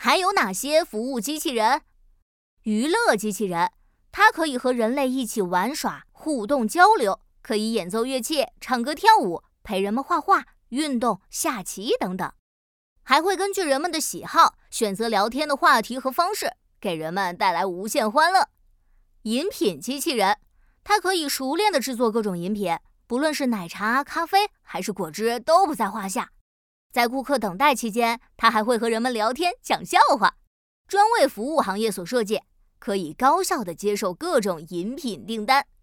还有哪些服务机器人？娱乐机器人，它可以和人类一起玩耍、互动交流，可以演奏乐器、唱歌跳舞，陪人们画画、运动、下棋等等。还会根据人们的喜好选择聊天的话题和方式，给人们带来无限欢乐。饮品机器人，它可以熟练地制作各种饮品，不论是奶茶、咖啡还是果汁都不在话下。在顾客等待期间，它还会和人们聊天讲笑话，专为服务行业所设计，可以高效地接受各种饮品订单。